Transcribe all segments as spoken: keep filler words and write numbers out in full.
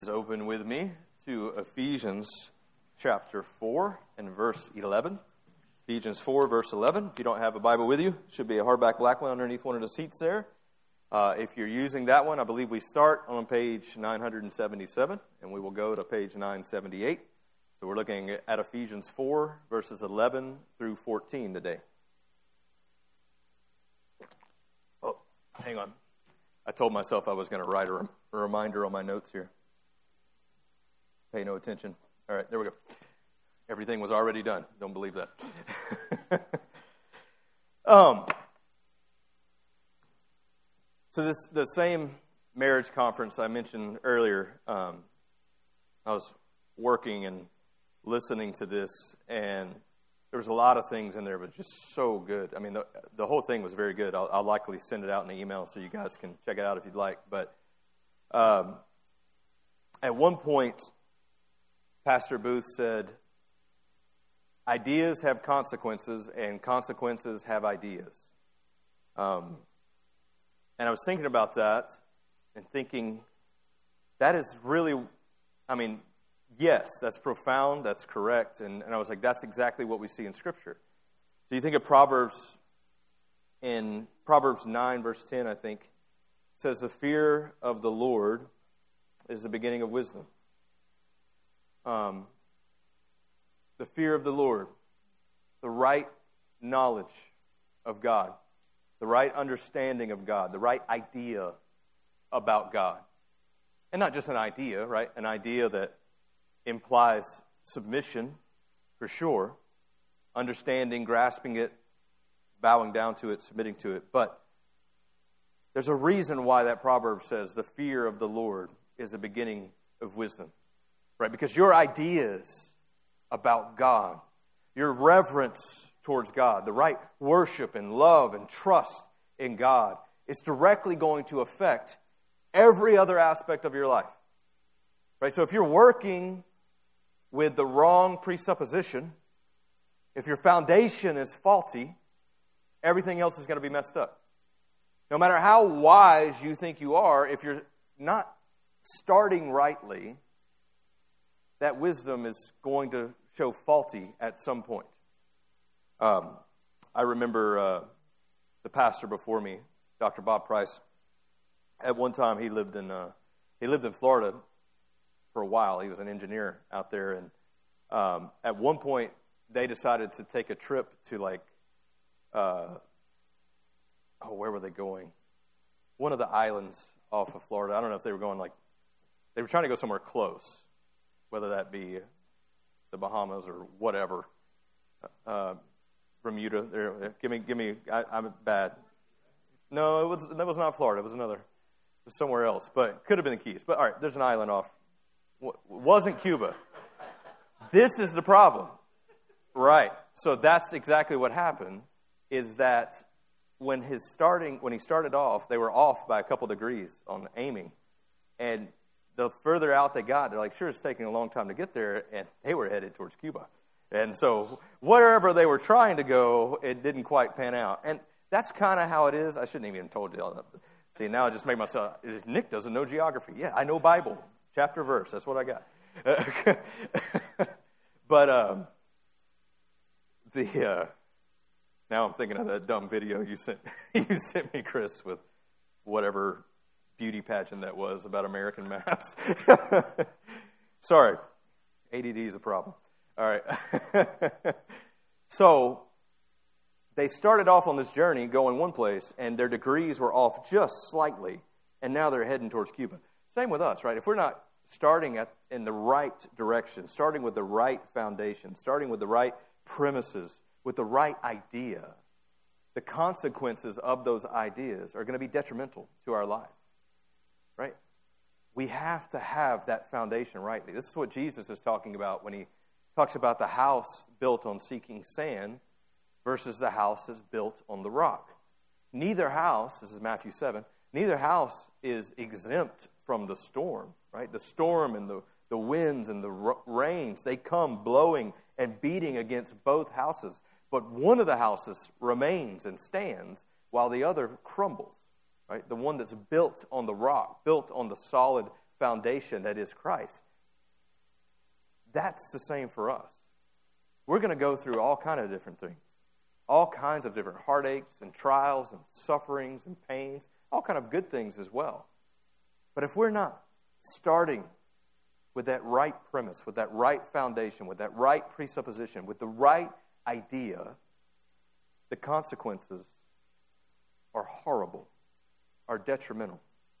Open with me to Ephesians chapter four and verse eleven. Ephesians four, verse eleven. If you don't have a Bible with you, it should be a hardback black one underneath one of the seats there. Uh, if you're using that one, I believe we start on page nine seventy-seven, and we will go to page nine seventy-eight. So we're looking at Ephesians four, verses eleven through fourteen today. Oh, hang on. I told myself I was going to write a, rem- a reminder on my notes here. Pay no attention. All right, there we go. Everything was already done. Don't believe that. um. So this the same marriage conference I mentioned earlier, um, I was working and listening to this, and there was a lot of things in there, but just so good. I mean, the, the whole thing was very good. I'll, I'll likely send it out in an email so you guys can check it out if you'd like. But um, at one point, Pastor Booth said, ideas have consequences, and consequences have ideas. Um, and I was thinking about that and thinking, that is really, I mean, yes, that's profound, that's correct. And, and I was like, that's exactly what we see in Scripture. So you think of Proverbs, in Proverbs nine, verse ten, I think, it says, the fear of the Lord is the beginning of wisdom. Um, the fear of the Lord, the right knowledge of God, the right understanding of God, the right idea about God. And not just an idea, right? An idea that implies submission, for sure, understanding, grasping it, bowing down to it, submitting to it. But there's a reason why that proverb says the fear of the Lord is the beginning of wisdom. Right, because your ideas about God, your reverence towards God, the right worship and love and trust in God is directly going to affect every other aspect of your life. Right, so if you're working with the wrong presupposition, if your foundation is faulty, everything else is going to be messed up. No matter how wise you think you are, if you're not starting rightly, that wisdom is going to show faulty at some point. Um, I remember uh, the pastor before me, Doctor Bob Price. At one time, he lived in uh, he lived in Florida for a while. He was an engineer out there, and um, at one point, they decided to take a trip to like, uh, oh, where were they going? One of the islands off of Florida. I don't know if they were going like, they were trying to go somewhere close. Whether that be the Bahamas or whatever, uh, Bermuda. There, give me, give me. I, I'm bad. No, it was that was not Florida. It was another. It was somewhere else, but it could have been the Keys. But all right, there's an island off. It wasn't Cuba. This is the problem, right? So that's exactly what happened. Is that when his starting when he started off, they were off by a couple degrees on aiming, and the further out they got, they're like, sure, it's taking a long time to get there, and they were headed towards Cuba. And so wherever they were trying to go, it didn't quite pan out. And that's kind of how it is. I shouldn't even have told you all that. See, now I just make myself, Nick doesn't know geography. Yeah, I know Bible, chapter, verse. That's what I got. But um, the uh, now I'm thinking of that dumb video you sent, you sent me, Chris, with whatever beauty pageant that was about American maps. Sorry, A D D is a problem. All right. So they started off on this journey going one place, and their degrees were off just slightly, and now they're heading towards Cuba. Same with us, right? If we're not starting at in the right direction, starting with the right foundation, starting with the right premises, with the right idea, the consequences of those ideas are going to be detrimental to our life. Right? We have to have that foundation rightly. This is what Jesus is talking about when he talks about the house built on seeking sand versus the house that's built on the rock. Neither house, this is Matthew seven, neither house is exempt from the storm. Right? The storm and the, the winds and the r- rains, they come blowing and beating against both houses. But one of the houses remains and stands while the other crumbles. Right? The one that's built on the rock, built on the solid foundation that is Christ. That's the same for us. We're going to go through all kinds of different things. All kinds of different heartaches and trials and sufferings and pains. All kind of good things as well. But if we're not starting with that right premise, with that right foundation, with that right presupposition, with the right idea, the consequences are horrible, are detrimental.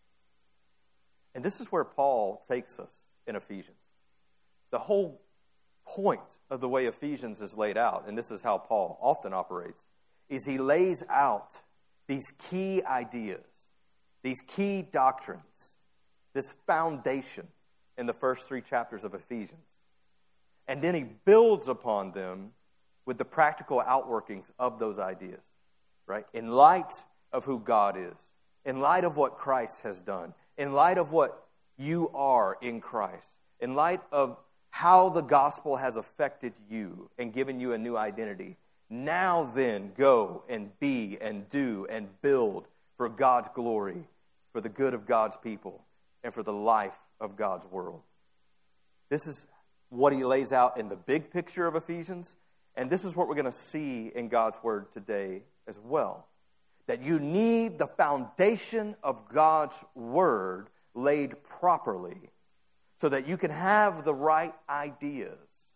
And this is where Paul takes us in Ephesians. The whole point of the way Ephesians is laid out, and this is how Paul often operates, is he lays out these key ideas, these key doctrines, this foundation in the first three chapters of Ephesians. And then he builds upon them with the practical outworkings of those ideas, right? In light of who God is, in light of what Christ has done, in light of what you are in Christ, in light of how the gospel has affected you and given you a new identity. Now then, go and be and do and build for God's glory, for the good of God's people, and for the life of God's world. This is what he lays out in the big picture of Ephesians, and this is what we're going to see in God's word today as well. That you need the foundation of God's word laid properly so that you can have the right ideas.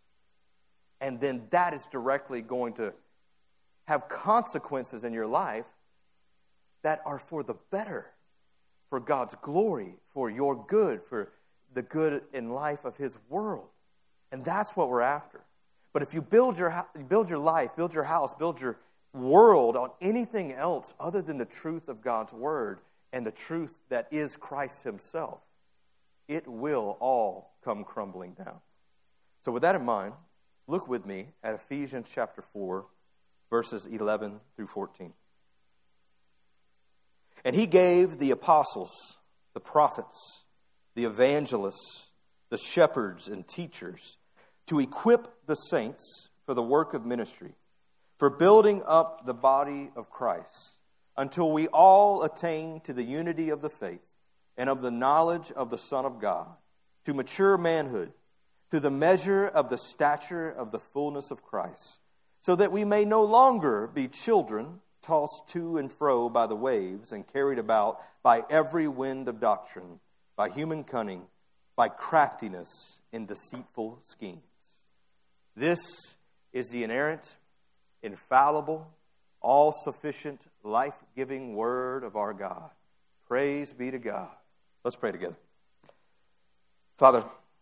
And then that is directly going to have consequences in your life that are for the better, for God's glory, for your good, for the good in life of His world. And that's what we're after. But if you build your build your life, build your house, build your world on anything else other than the truth of God's word and the truth that is Christ Himself, it will all come crumbling down. So with that in mind, look with me at Ephesians chapter four, verses eleven through fourteen. And He gave the apostles, the prophets, the evangelists, the shepherds and teachers to equip the saints for the work of ministry, for building up the body of Christ, until we all attain to the unity of the faith and of the knowledge of the Son of God, to mature manhood, to the measure of the stature of the fullness of Christ, so that we may no longer be children, tossed to and fro by the waves and carried about by every wind of doctrine, by human cunning, by craftiness in deceitful schemes. This is the inerrant, infallible, all-sufficient, life-giving word of our God. Praise be to God. Let's pray together. Father,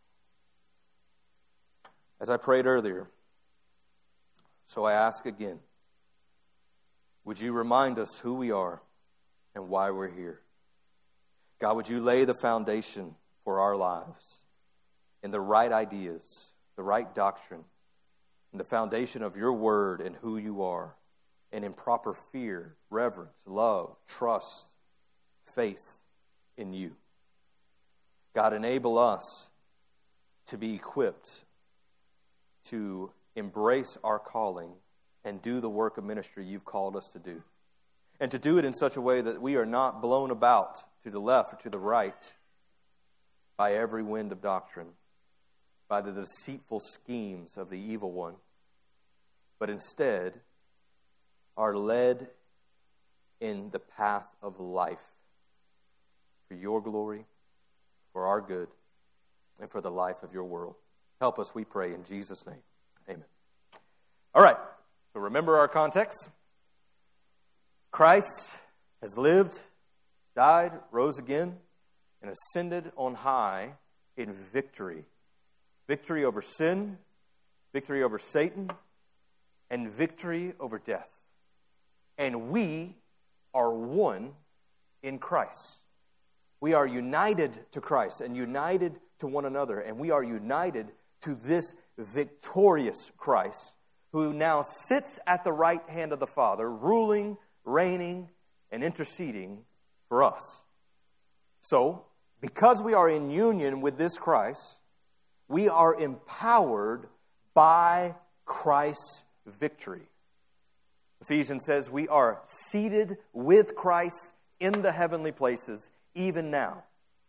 as I prayed earlier, so I ask again, would you remind us who we are and why we're here? God, would you lay the foundation for our lives in the right ideas, the right doctrine, and the foundation of your word and who you are, and in proper fear, reverence, love, trust, faith in you. God, enable us to be equipped to embrace our calling and do the work of ministry you've called us to do. And to do it in such a way that we are not blown about to the left or to the right by every wind of doctrine, by the deceitful schemes of the evil one, but instead are led in the path of life for your glory, for our good, and for the life of your world. Help us, we pray, in Jesus' name. Amen. All right. So remember our context. Christ has lived, died, rose again, and ascended on high in victory. Victory over sin, victory over Satan, and victory over death. And we are one in Christ. We are united to Christ and united to one another. And we are united to this victorious Christ, who now sits at the right hand of the Father, ruling, reigning, and interceding for us. So, because we are in union with this Christ, we are empowered by Christ's victory. Ephesians says we are seated with Christ in the heavenly places even now.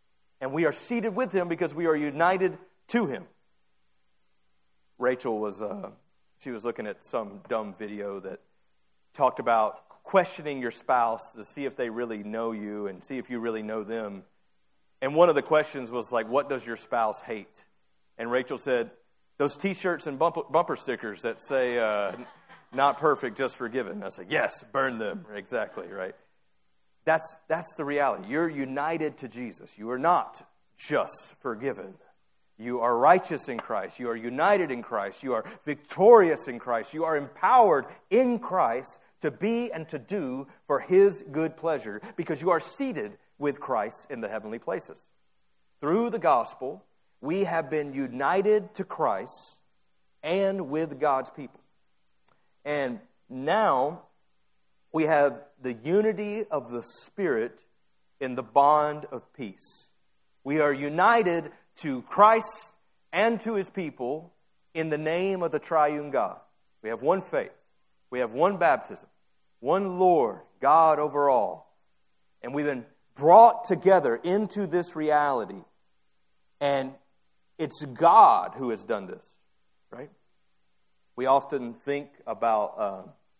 And we are seated with him because we are united to him. Rachel was, uh, she was looking at some dumb video that talked about questioning your spouse to see if they really know you and see if you really know them. And one of the questions was like, what does your spouse hate? And Rachel said, those T-shirts and bumper, bumper stickers that say, uh, not perfect, just forgiven. I said, yes, burn them. Exactly, right? That's, that's the reality. You're united to Jesus. You are not just forgiven. You are righteous in Christ. You are united in Christ. You are victorious in Christ. You are empowered in Christ to be and to do for his good pleasure because you are seated with Christ in the heavenly places. Through the gospel, we have been united to Christ and with God's people. And now we have the unity of the Spirit in the bond of peace. We are united to Christ and to his people in the name of the triune God. We have one faith. We have one baptism. One Lord, God over all. And we've been brought together into this reality. And it's God who has done this, right? We often think about uh,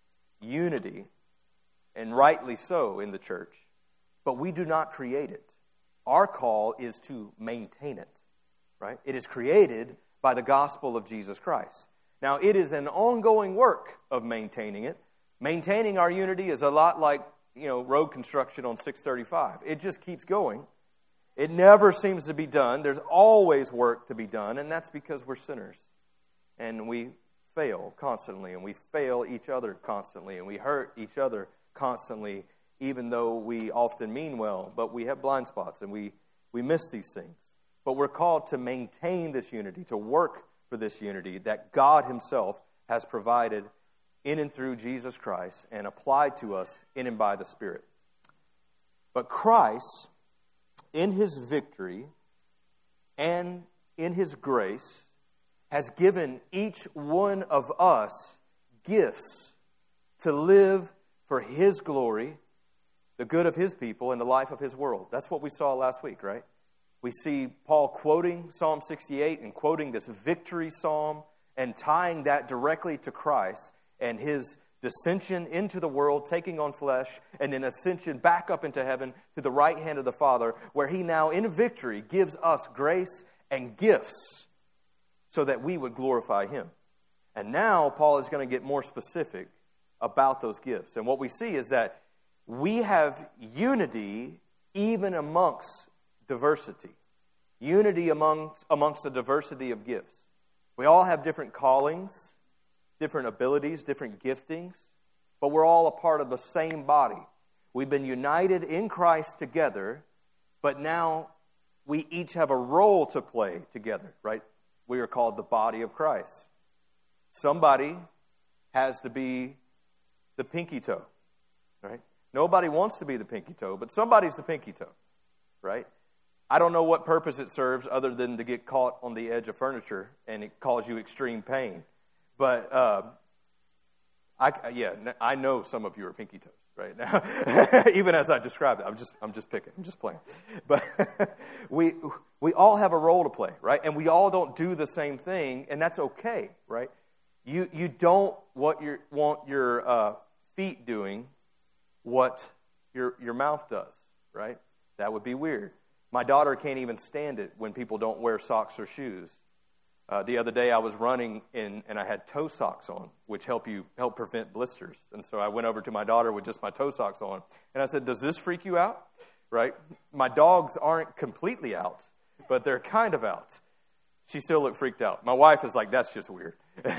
unity, and rightly so in the church, but we do not create it. Our call is to maintain it, right? It is created by the gospel of Jesus Christ. Now, it is an ongoing work of maintaining it. Maintaining our unity is a lot like, you know, road construction on six thirty-five. It just keeps going. It never seems to be done. There's always work to be done, and that's because we're sinners. And we fail constantly, and we fail each other constantly, and we hurt each other constantly, even though we often mean well, but we have blind spots, and we, we miss these things. But we're called to maintain this unity, to work for this unity that God himself has provided in and through Jesus Christ and applied to us in and by the Spirit. But Christ, in his victory and in his grace, has given each one of us gifts to live for his glory, the good of his people, and the life of his world. That's what we saw last week, right? We see Paul quoting Psalm sixty-eight and quoting this victory psalm and tying that directly to Christ and his descension into the world, taking on flesh, and then ascension back up into heaven to the right hand of the Father, where he now in victory gives us grace and gifts so that we would glorify him. And now Paul is going to get more specific about those gifts. And what we see is that we have unity even amongst diversity. Unity amongst, amongst the diversity of gifts. We all have different callings, different abilities, different giftings, but we're all a part of the same body. We've been united in Christ together, but now we each have a role to play together, right? We are called the body of Christ. Somebody has to be the pinky toe, right? Nobody wants to be the pinky toe, but somebody's the pinky toe, right? I don't know what purpose it serves other than to get caught on the edge of furniture and it cause you extreme pain. But, uh, I, yeah, I know some of you are pinky toes right now, even as I described it. I'm just, I'm just picking, I'm just playing. But we, we all have a role to play, right? And we all don't do the same thing, and that's okay, right? You, you don't what you want your uh, feet doing what your, your mouth does, right? That would be weird. My daughter can't even stand it when people don't wear socks or shoes. Uh, the other day I was running in, and I had toe socks on, which help you help prevent blisters. And so I went over to my daughter with just my toe socks on, and I said, "Does this freak you out?" Right? My dogs aren't completely out, but they're kind of out. She still looked freaked out. My wife is like, "That's just weird."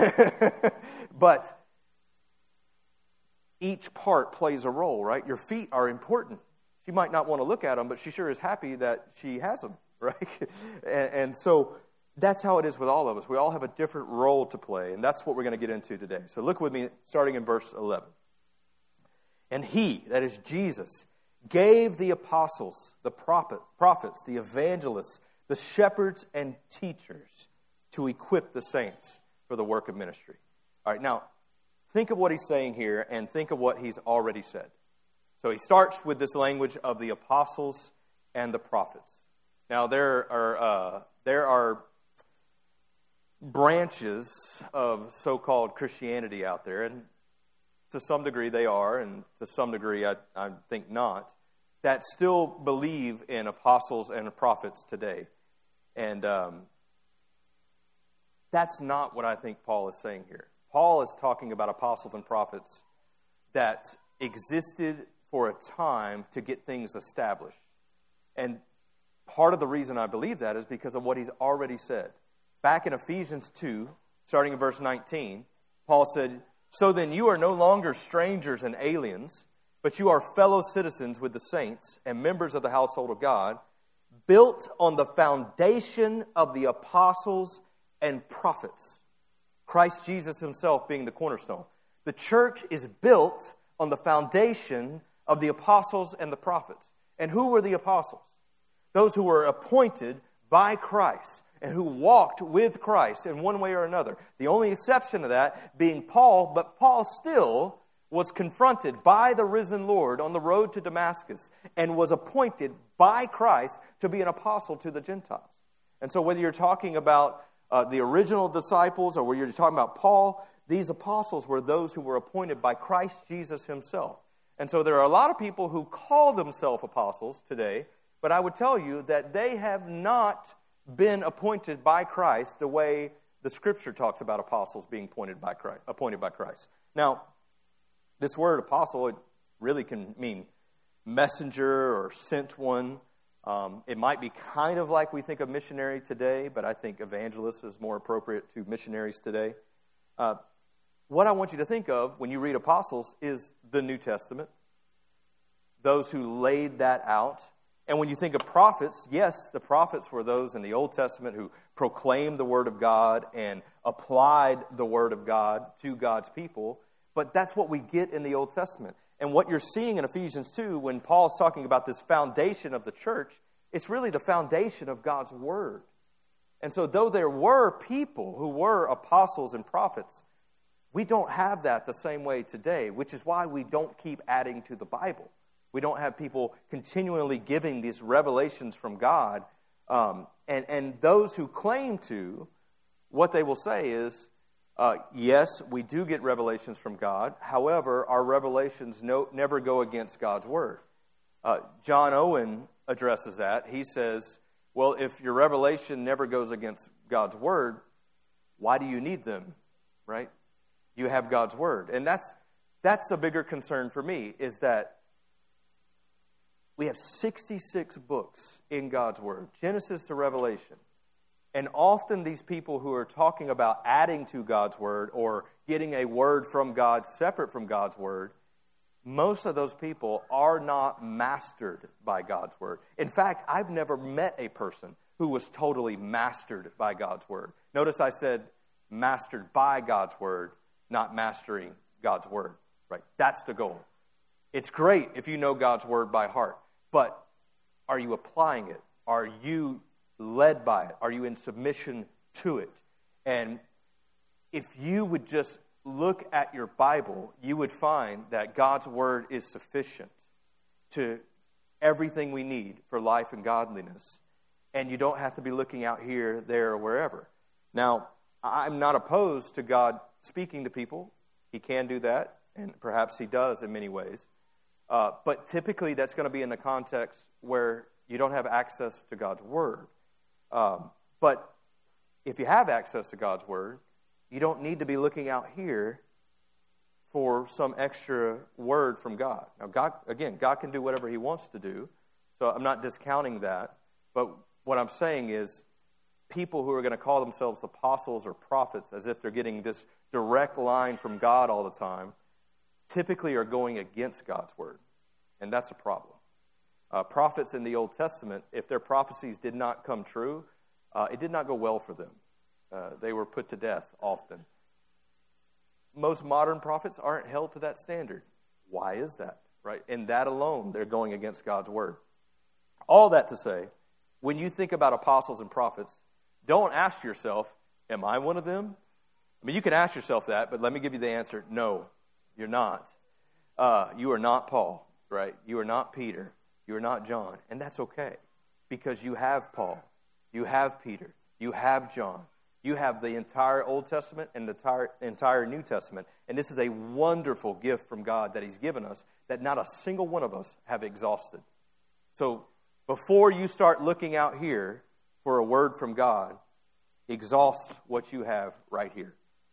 But each part plays a role, right? Your feet are important. She might not want to look at them, but she sure is happy that she has them, right? and, and so that's how it is with all of us. We all have a different role to play, and that's what we're going to get into today. So look with me, starting in verse eleven. And he, that is Jesus, gave the apostles, the prophet, prophets, the evangelists, the shepherds and teachers to equip the saints for the work of ministry. All right, now, think of what he's saying here and think of what he's already said. So he starts with this language of the apostles and the prophets. Now, there are uh, there are branches of so-called Christianity out there, and to some degree they are, and to some degree I, I think not, that still believe in apostles and prophets today. And um, that's not what I think Paul is saying here. Paul is talking about apostles and prophets that existed for a time to get things established. And part of the reason I believe that is because of what he's already said. Back in Ephesians two, starting in verse nineteen, Paul said, "So then you are no longer strangers and aliens, but you are fellow citizens with the saints and members of the household of God, built on the foundation of the apostles and prophets, Christ Jesus himself being the cornerstone." The church is built on the foundation of the apostles and the prophets. And who were the apostles? Those who were appointed by Christ and who walked with Christ in one way or another. The only exception to that being Paul, but Paul still was confronted by the risen Lord on the road to Damascus and was appointed by Christ to be an apostle to the Gentiles. And so whether you're talking about uh, the original disciples or whether you're talking about Paul, these apostles were those who were appointed by Christ Jesus himself. And so there are a lot of people who call themselves apostles today, but I would tell you that they have not been appointed by Christ the way the Scripture talks about apostles being appointed by Christ. Appointed by Christ. Now, this word apostle, it really can mean messenger or sent one. Um, it might be kind of like we think of missionary today, but I think evangelist is more appropriate to missionaries today. Uh, what I want you to think of when you read apostles is the New Testament, those who laid that out. And when you think of prophets, yes, the prophets were those in the Old Testament who proclaimed the Word of God and applied the Word of God to God's people. But that's what we get in the Old Testament. And what you're seeing in Ephesians two, when Paul's talking about this foundation of the church, it's really the foundation of God's Word. And so though there were people who were apostles and prophets, we don't have that the same way today, which is why we don't keep adding to the Bible. We don't have people continually giving these revelations from God. Um, and, and those who claim to, what they will say is, uh, yes, we do get revelations from God. However, our revelations no, never go against God's Word. Uh, John Owen addresses that. He says, well, if your revelation never goes against God's Word, why do you need them, right? You have God's Word. And that's that's a bigger concern for me, is that we have sixty-six books in God's Word, Genesis to Revelation. And often these people who are talking about adding to God's Word or getting a word from God separate from God's Word, most of those people are not mastered by God's Word. In fact, I've never met a person who was totally mastered by God's Word. Notice I said mastered by God's Word, not mastering God's Word. Right? That's the goal. It's great if you know God's Word by heart. But are you applying it? Are you led by it? Are you in submission to it? And if you would just look at your Bible, you would find that God's Word is sufficient to everything we need for life and godliness. And you don't have to be looking out here, there, or wherever. Now, I'm not opposed to God speaking to people. He can do that, and perhaps He does in many ways. Uh, but typically that's going to be in the context where you don't have access to God's Word. Um, but if you have access to God's Word, you don't need to be looking out here for some extra word from God. Now, God, again, God can do whatever He wants to do, so I'm not discounting that. But what I'm saying is people who are going to call themselves apostles or prophets as if they're getting this direct line from God all the time, typically are going against God's Word. And that's a problem. Uh, prophets in the Old Testament, if their prophecies did not come true, uh, it did not go well for them. Uh, they were put to death often. Most modern prophets aren't held to that standard. Why is that? Right? In that alone, they're going against God's Word. All that to say, when you think about apostles and prophets, don't ask yourself, am I one of them? I mean, you can ask yourself that, but let me give you the answer. No. You're not. Uh, you are not Paul, right? You are not Peter. You are not John, and that's okay. because you have Paul, you have Peter, you have John, you have the entire Old Testament and the entire, entire New Testament. And this is a wonderful gift from God that He's given us that not a single one of us have exhausted. So before you start looking out here for a word from God, exhaust what you have right here.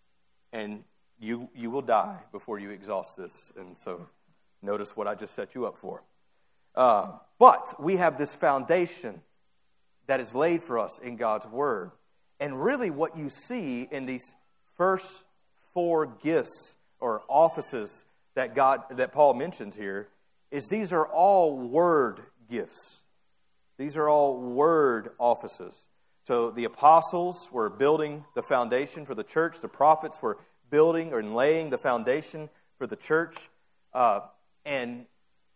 And you you will die before you exhaust this. And so notice what I just set you up for. Uh, but we have this foundation that is laid for us in God's Word. And really what you see in these first four gifts or offices that God that Paul mentions here is these are all Word gifts. These are all Word offices. So the apostles were building the foundation for the church. The prophets were building and laying the foundation for the church. Uh, and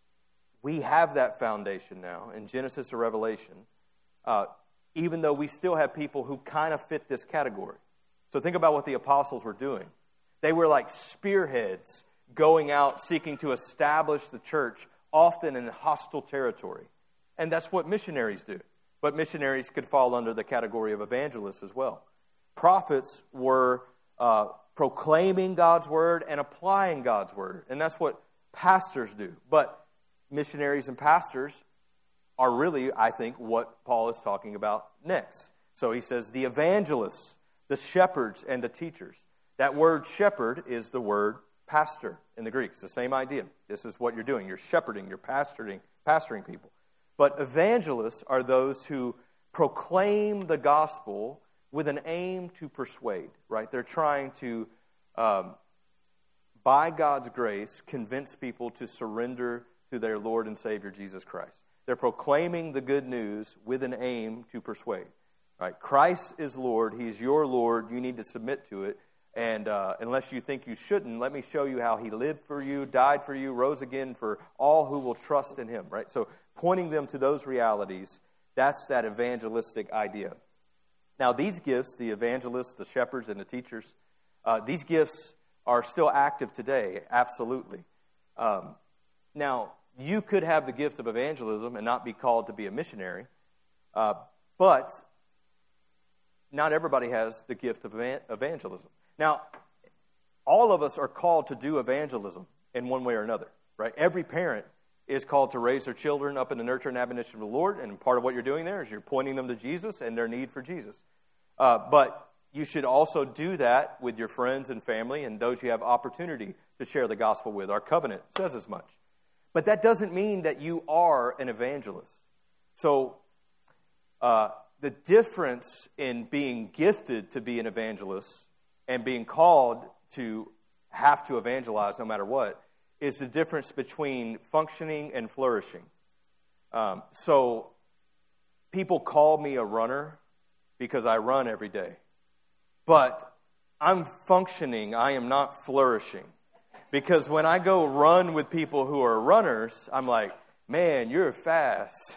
we have that foundation now in Genesis to Revelation, uh, even though we still have people who kind of fit this category. So think about what the apostles were doing. They were like spearheads going out seeking to establish the church, often in hostile territory. And that's what missionaries do. But missionaries could fall under the category of evangelists as well. Prophets were uh, proclaiming God's word and applying God's word. And that's what pastors do. But missionaries and pastors are really, I think, what Paul is talking about next. So he says the evangelists, the shepherds, and the teachers. That word shepherd is the word pastor in the Greek. It's the same idea. This is what you're doing. You're shepherding. You're pastoring, pastoring people. But evangelists are those who proclaim the gospel with an aim to persuade, right? They're trying to, um, by God's grace, convince people to surrender to their Lord and Savior, Jesus Christ. They're proclaiming the good news with an aim to persuade, right? Christ is Lord. He's your Lord. You need to submit to it. And uh, unless you think you shouldn't, let me show you how He lived for you, died for you, rose again for all who will trust in Him, right? So pointing them to those realities, that's that evangelistic idea. Now, these gifts, the evangelists, the shepherds, and the teachers, uh, these gifts are still active today, absolutely. Um, now, you could have the gift of evangelism and not be called to be a missionary, uh, but not everybody has the gift of evangelism. Now, all of us are called to do evangelism in one way or another, right? Every parent is called to raise their children up in the nurture and admonition of the Lord, and part of what you're doing there is you're pointing them to Jesus and their need for Jesus. Uh, but you should also do that with your friends and family and those you have opportunity to share the gospel with. Our covenant says as much. But that doesn't mean that you are an evangelist. So uh, the difference in being gifted to be an evangelist and being called to have to evangelize no matter what is the difference between functioning and flourishing. Um, so people call me a runner because I run every day. But I'm functioning, I am not flourishing. Because when I go run with people who are runners, I'm like, man, you're fast.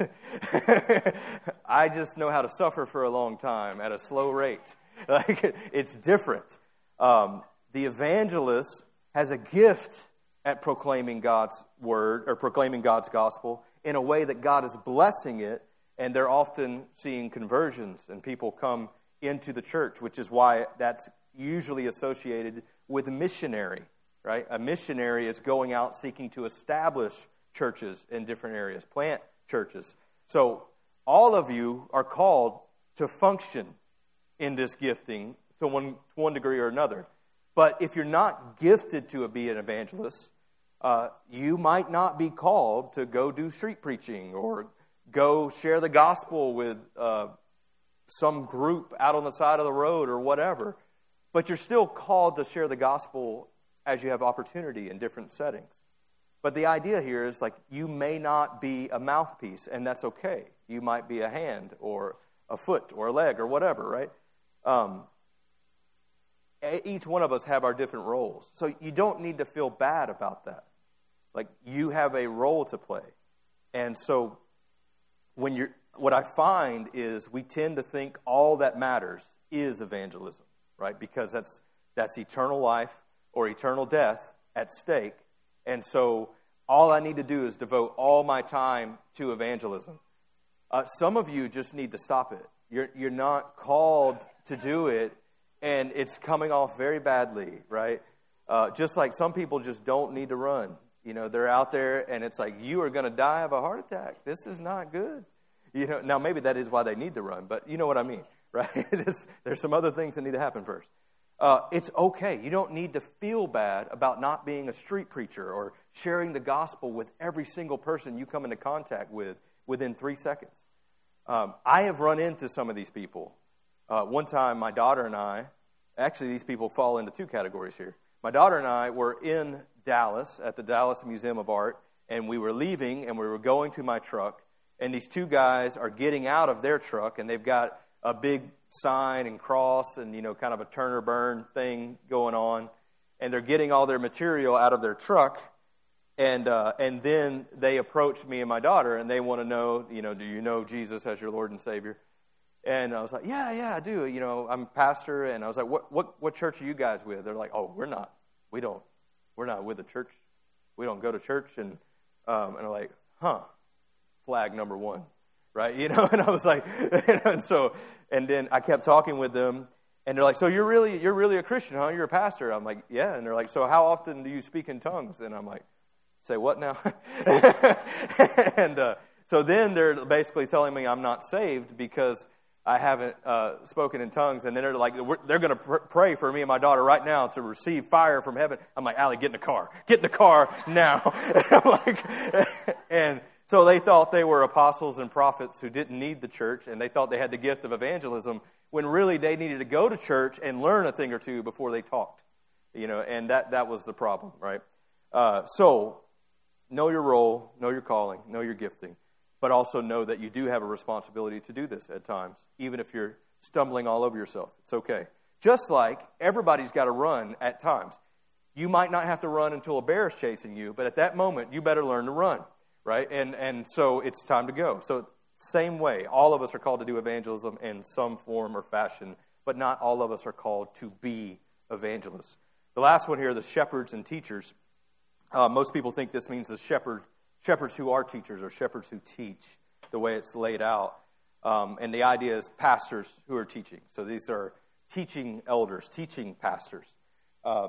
I just know how to suffer for a long time at a slow rate. Like, it's different. Um, the evangelist has a gift at proclaiming God's word or proclaiming God's gospel in a way that God is blessing it, and they're often seeing conversions and people come into the church, which is why that's usually associated with missionary. Right? A missionary is going out seeking to establish churches in different areas, plant churches. So all of you are called to function in this gifting to one, to one degree or another. But if you're not gifted to be an evangelist, uh, you might not be called to go do street preaching or go share the gospel with uh, some group out on the side of the road or whatever. But you're still called to share the gospel as you have opportunity in different settings. But the idea here is like you may not be a mouthpiece, and that's okay. You might be a hand or a foot or a leg or whatever, right? Um, each one of us have our different roles. So you don't need to feel bad about that. Like you have a role to play. And so when you're, what I find is we tend to think all that matters is evangelism, right? Because that's that's eternal life or eternal death at stake. And so all I need to do is devote all my time to evangelism. Uh, some of you just need to stop it. You're you're not called to do it, and it's coming off very badly, right? Uh, just like some people just don't need to run. You know, they're out there, and it's like, you are going to die of a heart attack. This is not good. You know, now maybe that is why they need to run, but you know what I mean, right? There's some other things that need to happen first. Uh, it's okay. You don't need to feel bad about not being a street preacher or sharing the gospel with every single person you come into contact with within three seconds. Um, I have run into some of these people. Uh, one time, my daughter and I, actually these people fall into two categories here. My daughter and I were in Dallas at the Dallas Museum of Art, and we were leaving, and we were going to my truck, and these two guys are getting out of their truck, and they've got a big sign and cross and, you know, kind of a turn or burn thing going on, and they're getting all their material out of their truck, and uh, and then they approach me and my daughter, and they want to know, you know, do you know Jesus as your Lord and Savior? And I was like, yeah, yeah, I do. You know, I'm a pastor. And I was like, what, what, what church are you guys with? They're like, oh, we're not. We don't. We're not with the church. We don't go to church. And um, and I'm like, huh, flag number one, right? You know. And I was like, and so, and then I kept talking with them, and they're like, so you're really, you're really a Christian, huh? You're a pastor. I'm like, yeah. And they're like, so how often do you speak in tongues? And I'm like, say what now? and uh, so then they're basically telling me I'm not saved because I haven't uh, spoken in tongues, and then they're like, they're going to pr- pray for me and my daughter right now to receive fire from heaven. I'm like, Allie, get in the car. Get in the car now. and I'm like, and so they thought they were apostles and prophets who didn't need the church, and they thought they had the gift of evangelism, when really they needed to go to church and learn a thing or two before they talked. You know, and that, that was the problem, right? Uh, so, know your role, know your calling, know your gifting. But also know that you do have a responsibility to do this at times, even if you're stumbling all over yourself. It's okay. Just like everybody's got to run at times. You might not have to run until a bear is chasing you, but at that moment, you better learn to run, right? And and so it's time to go. So same way, all of us are called to do evangelism in some form or fashion, but not all of us are called to be evangelists. The last one here, the shepherds and teachers. Uh, most people think this means the shepherd Shepherds who are teachers or shepherds who teach, the way it's laid out. Um, and the idea is pastors who are teaching. So these are teaching elders, teaching pastors. Uh,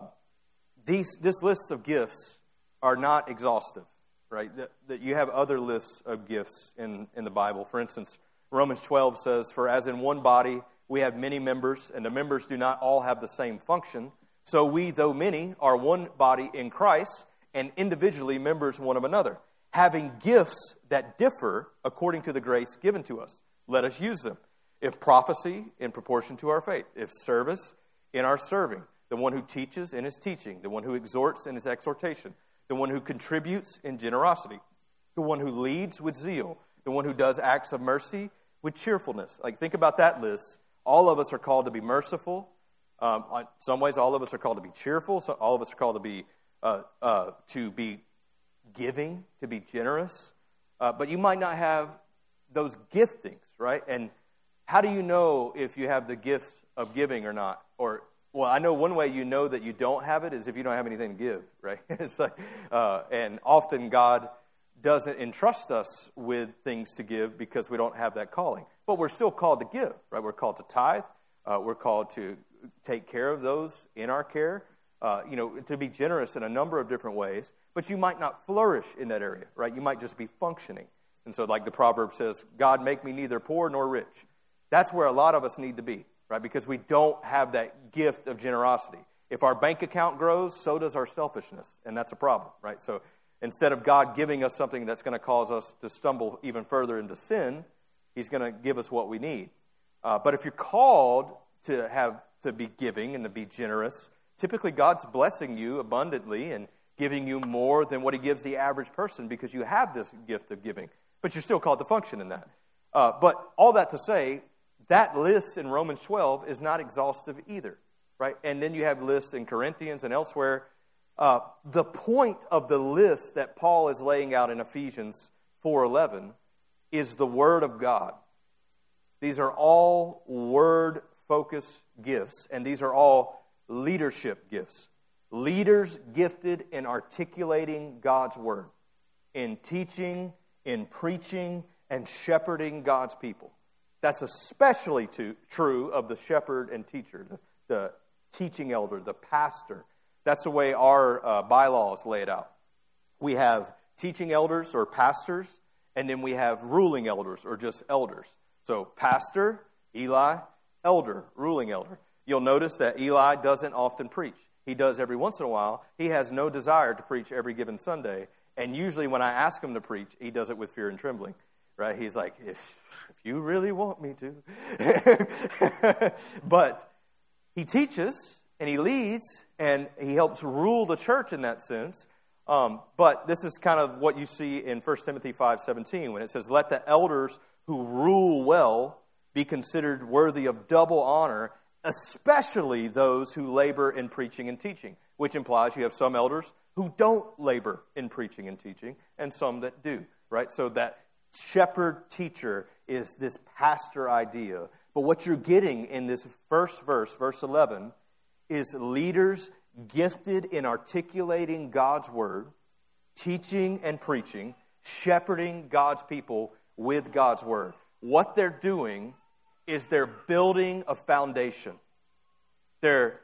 these This list of gifts are not exhaustive, right? That, that you have other lists of gifts in, in the Bible. For instance, Romans twelve says, for as in one body we have many members, and the members do not all have the same function. So we, though many, are one body in Christ, and individually members one of another, having gifts that differ according to the grace given to us. Let us use them. If prophecy, in proportion to our faith. If service, in our serving. The one who teaches, in his teaching. The one who exhorts, in his exhortation. The one who contributes, in generosity. The one who leads, with zeal. The one who does acts of mercy, with cheerfulness. Like, think about that list. All of us are called to be merciful. Um, in some ways, all of us are called to be cheerful. So all of us are called to be uh, uh, to be giving, to be generous, uh, but you might not have those giftings, right? And how do you know if you have the gift of giving or not? Or, well, I know one way you know that you don't have it is if you don't have anything to give, right? It's like, uh, and often God doesn't entrust us with things to give because we don't have that calling. But we're still called to give, right? We're called to tithe. Uh, we're called to take care of those in our care. Uh, you know, to be generous in a number of different ways, but you might not flourish in that area, right? You might just be functioning. And so like the proverb says, God make me neither poor nor rich. That's where a lot of us need to be, right? Because we don't have that gift of generosity. If our bank account grows, so does our selfishness, and that's a problem, right? So instead of God giving us something that's going to cause us to stumble even further into sin, he's going to give us what we need. Uh, but if you're called to have to be giving and to be generous, typically, God's blessing you abundantly and giving you more than what he gives the average person because you have this gift of giving. But you're still called to function in that. Uh, but all that to say, that list in Romans twelve is not exhaustive either, right? And then you have lists in Corinthians and elsewhere. Uh, the point of the list that Paul is laying out in Ephesians four eleven is the Word of God. These are all Word-focused gifts, and these are all leadership gifts. Leaders gifted in articulating God's Word, in teaching, in preaching, and shepherding God's people. That's especially to, true of the shepherd and teacher, the, the teaching elder, the pastor. That's the way our uh, bylaws lay it out. We have teaching elders or pastors, and then we have ruling elders or just elders. So pastor, Eli, elder, ruling elder. You'll notice that Eli doesn't often preach. He does every once in a while. He has no desire to preach every given Sunday. And usually when I ask him to preach, he does it with fear and trembling. Right? He's like, if, if you really want me to. But he teaches and he leads and he helps rule the church in that sense. Um, but this is kind of what you see in First Timothy five seventeen when it says, let the elders who rule well be considered worthy of double honor, especially those who labor in preaching and teaching, which implies you have some elders who don't labor in preaching and teaching and some that do, right? So that shepherd teacher is this pastor idea. But what you're getting in this first verse, verse eleven, is leaders gifted in articulating God's word, teaching and preaching, shepherding God's people with God's word. What they're doing is they're building a foundation. They're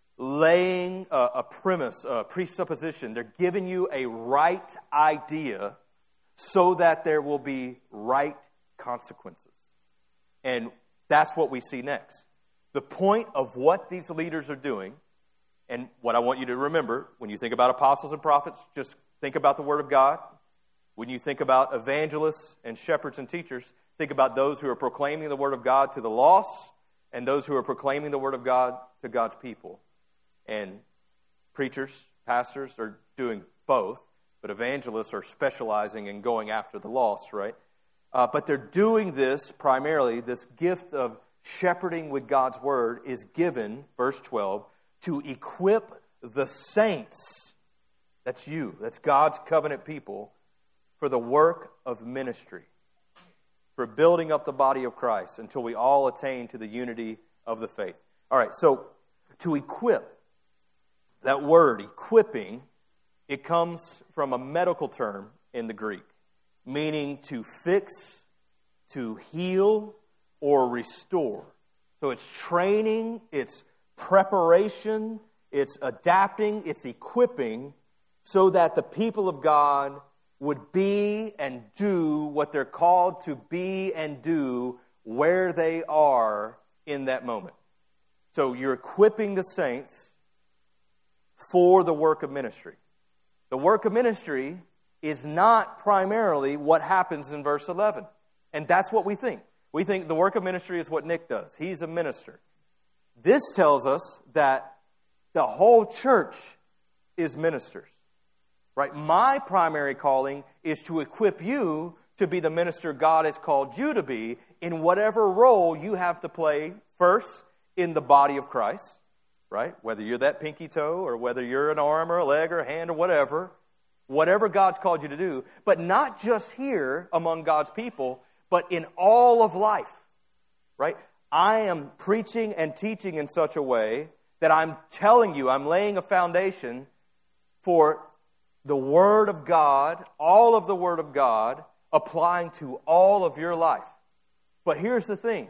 laying a, a premise, a presupposition. They're giving you a right idea so that there will be right consequences. And that's what we see next. The point of what these leaders are doing, and what I want you to remember, when you think about apostles and prophets, just think about the Word of God. When you think about evangelists and shepherds and teachers, think about those who are proclaiming the Word of God to the lost and those who are proclaiming the Word of God to God's people. And preachers, pastors are doing both, but evangelists are specializing in going after the lost, right? Uh, but they're doing this primarily, this gift of shepherding with God's Word is given, verse twelve, to equip the saints, that's you, that's God's covenant people, for the work of ministry, for building up the body of Christ until we all attain to the unity of the faith. All right, so to equip, that word, equipping, it comes from a medical term in the Greek, meaning to fix, to heal, or restore. So it's training, it's preparation, it's adapting, it's equipping so that the people of God would be and do what they're called to be and do where they are in that moment. So you're equipping the saints for the work of ministry. The work of ministry is not primarily what happens in verse eleven. And that's what we think. We think the work of ministry is what Nick does. He's a minister. This tells us that the whole church is ministers. Right? My primary calling is to equip you to be the minister God has called you to be in whatever role you have to play first in the body of Christ. Right? Whether you're that pinky toe or whether you're an arm or a leg or a hand or whatever. Whatever God's called you to do. But not just here among God's people, but in all of life. Right? I am preaching and teaching in such a way that I'm telling you, I'm laying a foundation for the Word of God, all of the Word of God, applying to all of your life. But here's the thing.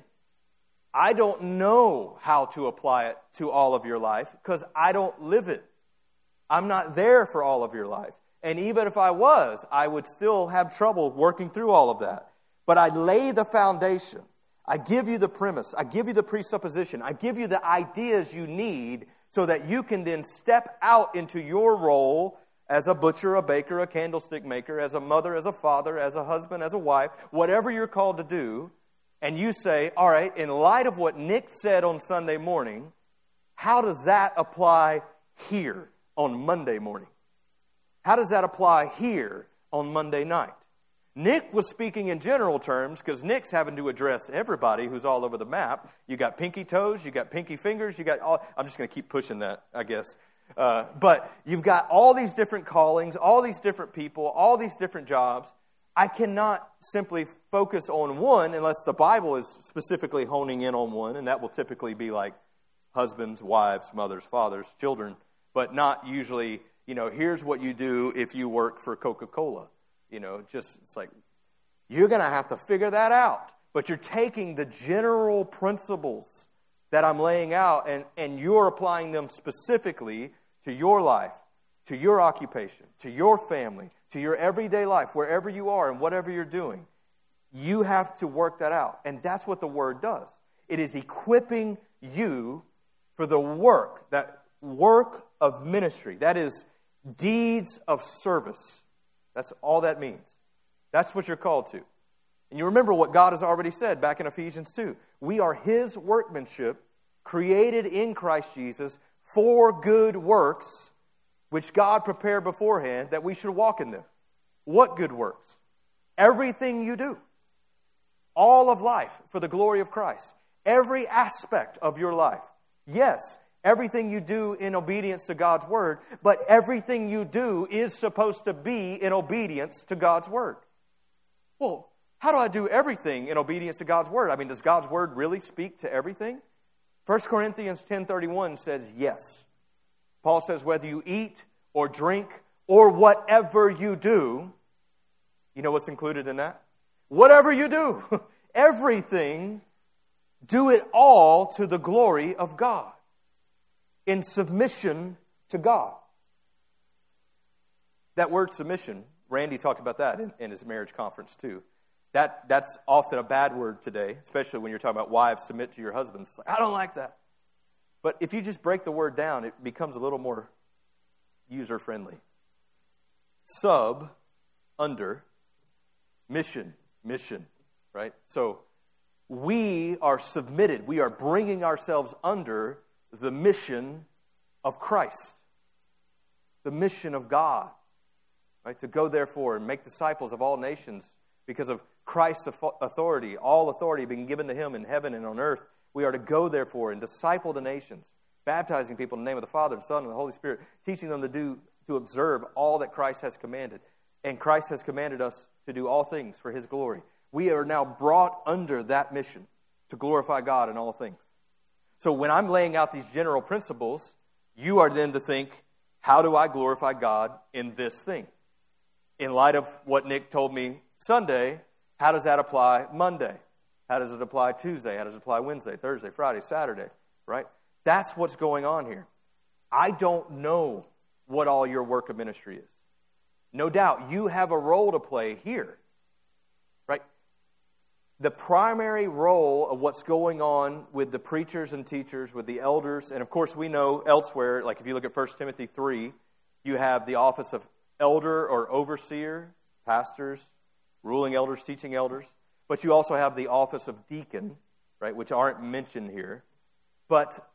I don't know how to apply it to all of your life because I don't live it. I'm not there for all of your life. And even if I was, I would still have trouble working through all of that. But I lay the foundation. I give you the premise. I give you the presupposition. I give you the ideas you need so that you can then step out into your role as a butcher, a baker, a candlestick maker, as a mother, as a father, as a husband, as a wife, whatever you're called to do, and you say, all right, in light of what Nick said on Sunday morning, how does that apply here on Monday morning? How does that apply here on Monday night? Nick was speaking in general terms because Nick's having to address everybody who's all over the map. You got pinky toes, you got pinky fingers, you got all... I'm just going to keep pushing that, I guess. Uh, but you've got all these different callings, all these different people, all these different jobs. I cannot simply focus on one unless the Bible is specifically honing in on one, and that will typically be like husbands, wives, mothers, fathers, children, but not usually, you know, here's what you do if you work for Coca-Cola. You know, just, it's like, You're going to have to figure that out. But you're taking the general principles that I'm laying out, and, and you're applying them specifically to your life, to your occupation, to your family, to your everyday life, wherever you are and whatever you're doing. You have to work that out. And that's what the Word does. It is equipping you for the work, that work of ministry. That is deeds of service. That's all that means. That's what you're called to. And you remember what God has already said back in Ephesians two. We are His workmanship, created in Christ Jesus for good works, which God prepared beforehand that we should walk in them. What good works? Everything you do. All of life for the glory of Christ. Every aspect of your life. Yes, everything you do in obedience to God's Word, but everything you do is supposed to be in obedience to God's Word. Well, how do I do everything in obedience to God's Word? I mean, does God's Word really speak to everything? First Corinthians ten thirty-one says yes. Paul says, whether you eat or drink or whatever you do, you know what's included in that? Whatever you do, everything, do it all to the glory of God, in submission to God. That word submission, Randy talked about that in, in his marriage conference too. That That's often a bad word today, especially when you're talking about wives submit to your husbands. It's like, I don't like that. But if you just break the word down, it becomes a little more user-friendly. Sub, under, mission, mission, right? So we are submitted. We are bringing ourselves under the mission of Christ, the mission of God, right? To go therefore and make disciples of all nations because of Christ's authority, all authority being given to Him in heaven and on earth. We are to go therefore and disciple the nations, baptizing people in the name of the Father and Son and the Holy Spirit, teaching them to do, to observe all that Christ has commanded. And Christ has commanded us to do all things for His glory. We are now brought under that mission to glorify God in all things. So when I'm laying out these general principles, you are then to think, how do I glorify God in this thing? In light of what Nick told me Sunday, how does that apply Monday? How does it apply Tuesday? How does it apply Wednesday, Thursday, Friday, Saturday? Right? That's what's going on here. I don't know what all your work of ministry is. No doubt you have a role to play here. Right? The primary role of what's going on with the preachers and teachers, with the elders, and of course we know elsewhere, like if you look at First Timothy three, you have the office of elder or overseer, pastors, ruling elders, teaching elders. But you also have the office of deacon, right, which aren't mentioned here. But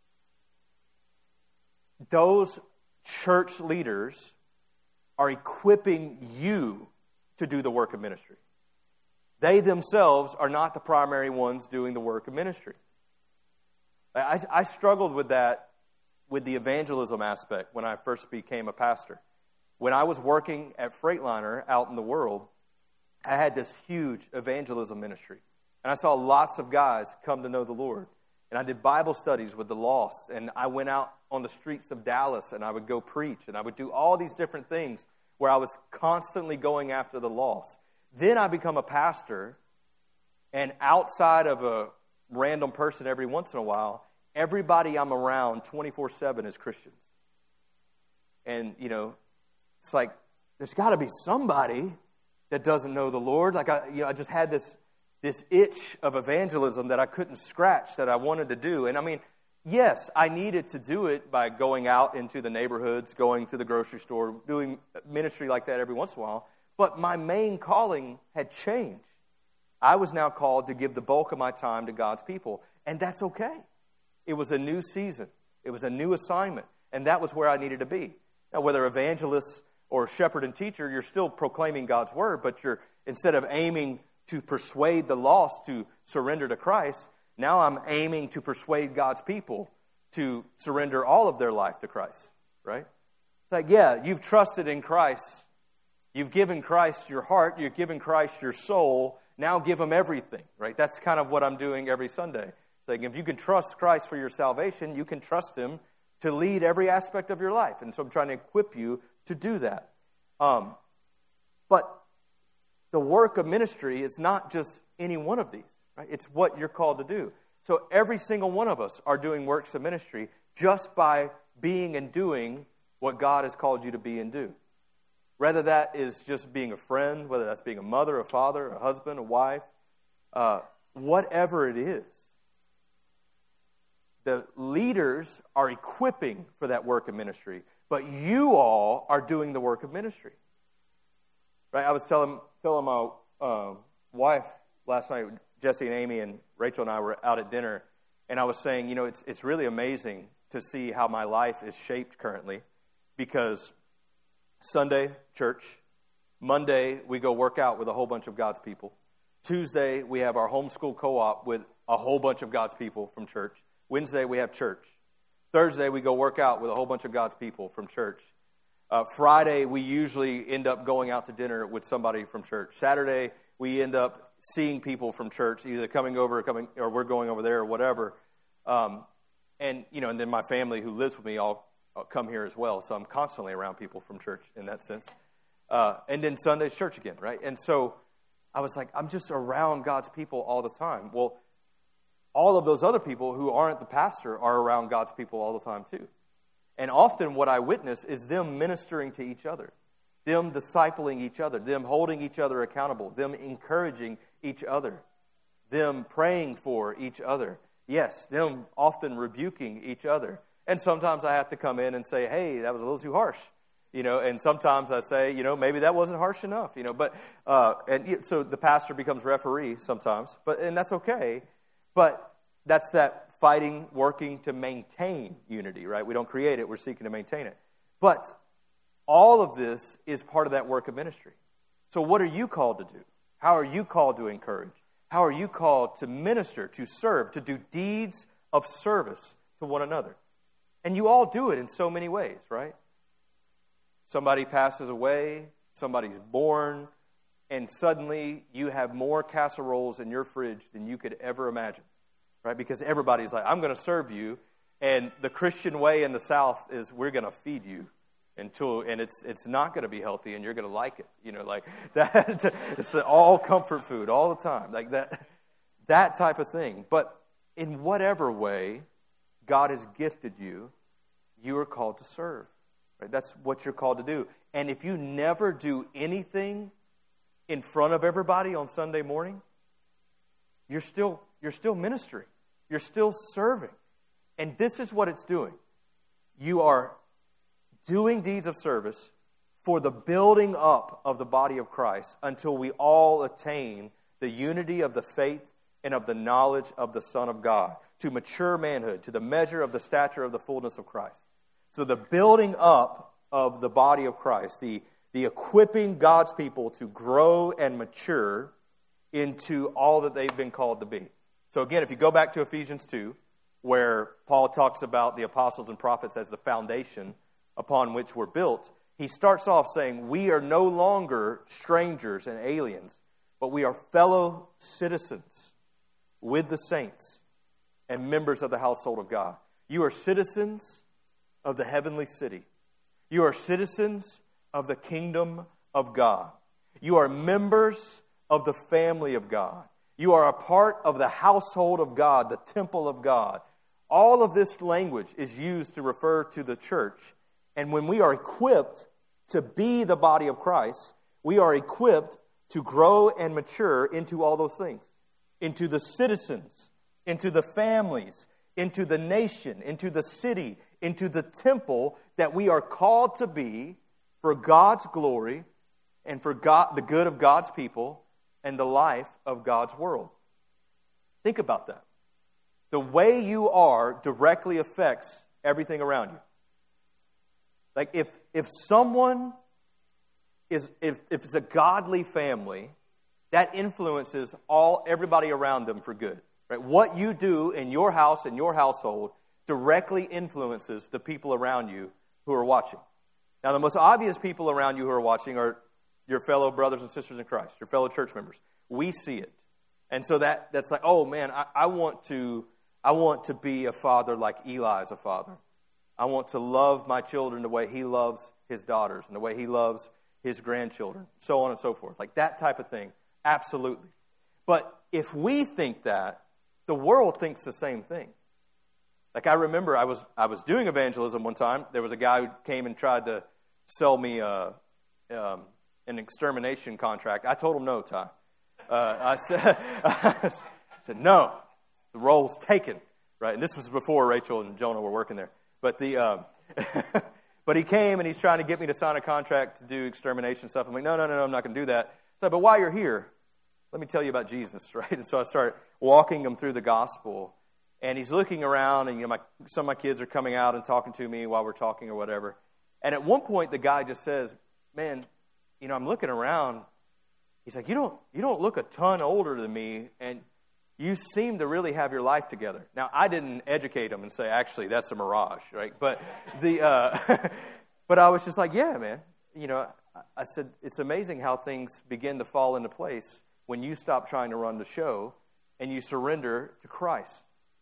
those church leaders are equipping you to do the work of ministry. They themselves are not the primary ones doing the work of ministry. I, I struggled with that, with the evangelism aspect when I first became a pastor. When I was working at Freightliner out in the world, I had this huge evangelism ministry. And I saw lots of guys come to know the Lord. And I did Bible studies with the lost. And I went out on the streets of Dallas and I would go preach. And I would do all these different things where I was constantly going after the lost. Then I become a pastor. And outside of a random person every once in a while, everybody I'm around twenty-four seven is Christians. And, you know, it's like, there's got to be somebody that doesn't know the Lord. Like I, you know, I just had this this itch of evangelism that I couldn't scratch that I wanted to do. And I mean, yes, I needed to do it by going out into the neighborhoods, going to the grocery store, doing ministry like that every once in a while. But my main calling had changed. I was now called to give the bulk of my time to God's people, and that's okay. It was a new season. It was a new assignment, and that was where I needed to be. Now, whether evangelist or shepherd and teacher, you're still proclaiming God's word, but you're, instead of aiming to persuade the lost to surrender to Christ, now I'm aiming to persuade God's people to surrender all of their life to Christ, right? It's like, yeah, you've trusted in Christ. You've given Christ your heart. You've given Christ your soul. Now give Him everything, right? That's kind of what I'm doing every Sunday. It's like, if you can trust Christ for your salvation, you can trust Him to lead every aspect of your life. And so I'm trying to equip you to do that. Um, but the work of ministry is not just any one of these, right? It's what you're called to do. So every single one of us are doing works of ministry just by being and doing what God has called you to be and do. Whether that is just being a friend, whether that's being a mother, a father, a husband, a wife, uh, whatever it is. The leaders are equipping for that work of ministry, but you all are doing the work of ministry. Right? I was telling, telling my uh, wife last night, Jesse and Amy and Rachel and I were out at dinner, and I was saying, you know, it's it's really amazing to see how my life is shaped currently, because Sunday, church. Monday, we go work out with a whole bunch of God's people. Tuesday, we have our homeschool co-op with a whole bunch of God's people from church. Wednesday, we have church. Thursday, we go work out with a whole bunch of God's people from church. Uh, Friday, we usually end up going out to dinner with somebody from church. Saturday, we end up seeing people from church, either coming over or coming, or we're going over there or whatever. Um, and, you know, and then my family who lives with me all come here as well. So I'm constantly around people from church in that sense. Uh, and then Sunday's church again, right? And so I was like, I'm just around God's people all the time. Well, all of those other people who aren't the pastor are around God's people all the time too. And often what I witness is them ministering to each other, them discipling each other, them holding each other accountable, them encouraging each other, them praying for each other. Yes, them often rebuking each other. And sometimes I have to come in and say, hey, that was a little too harsh. You know, and sometimes I say, you know, maybe that wasn't harsh enough, you know, but, uh, and so the pastor becomes referee sometimes, but, and that's okay. But that's that fighting, working to maintain unity, right? We don't create it, we're seeking to maintain it. But all of this is part of that work of ministry. So what are you called to do? How are you called to encourage? How are you called to minister, to serve, to do deeds of service to one another? And you all do it in so many ways, right? Somebody passes away, somebody's born, and suddenly you have more casseroles in your fridge than you could ever imagine, right? Because everybody's like, I'm going to serve you, and the Christian way in the South is we're going to feed you until, and it's it's not going to be healthy, and you're going to like it, you know, like that. It's all comfort food all the time, like that, that type of thing. But in whatever way God has gifted you, you are called to serve. Right? That's what you're called to do. And if you never do anything in front of everybody on Sunday morning, you're still you're still ministering. You're still serving. And this is what it's doing. You are doing deeds of service for the building up of the body of Christ until we all attain the unity of the faith and of the knowledge of the Son of God, to mature manhood, to the measure of the stature of the fullness of Christ. So the building up of the body of Christ, the, the equipping God's people to grow and mature into all that they've been called to be. So again, if you go back to Ephesians two, where Paul talks about the apostles and prophets as the foundation upon which we're built, he starts off saying, we are no longer strangers and aliens, but we are fellow citizens with the saints and members of the household of God. You are citizens of the heavenly city. You are citizens of the kingdom of God. You are members of the family of God. You are a part of the household of God, the temple of God. All of this language is used to refer to the church. And when we are equipped to be the body of Christ, we are equipped to grow and mature into all those things. Into the citizens, into the families, into the nation, into the city, into the temple that we are called to be for God's glory and for God, the good of God's people and the life of God's world. Think about that. The way you are directly affects everything around you. Like if if someone is if, if it's a godly family, that influences all everybody around them for good. Right? What you do in your house, in your household, directly influences the people around you who are watching. Now, the most obvious people around you who are watching are your fellow brothers and sisters in Christ, your fellow church members. We see it. And so that that's like, oh man, I, I want to I want to be a father like Eli is a father. I want to love my children the way he loves his daughters and the way he loves his grandchildren, so on and so forth. Like that type of thing. Absolutely. But if we think that, the world thinks the same thing. Like I remember I was I was doing evangelism one time. There was a guy who came and tried to sell me a, um, an extermination contract. I told him no, Ty. Uh, I said, I said, no, the role's taken. Right? And this was before Rachel and Jonah were working there. But the um, but he came and he's trying to get me to sign a contract to do extermination stuff. I'm like, no, no, no, no, I'm not going to do that. So, but while you're here, let me tell you about Jesus, right? And so I start walking him through the gospel. And he's looking around, and you know, my, some of my kids are coming out and talking to me while we're talking or whatever. And at one point, the guy just says, man, you know, I'm looking around. He's like, you don't, you don't look a ton older than me, and you seem to really have your life together. Now, I didn't educate him and say, actually, that's a mirage, right? But the, uh, but I was just like, yeah, man. You know, I said, it's amazing how things begin to fall into place when you stop trying to run the show and you surrender to Christ.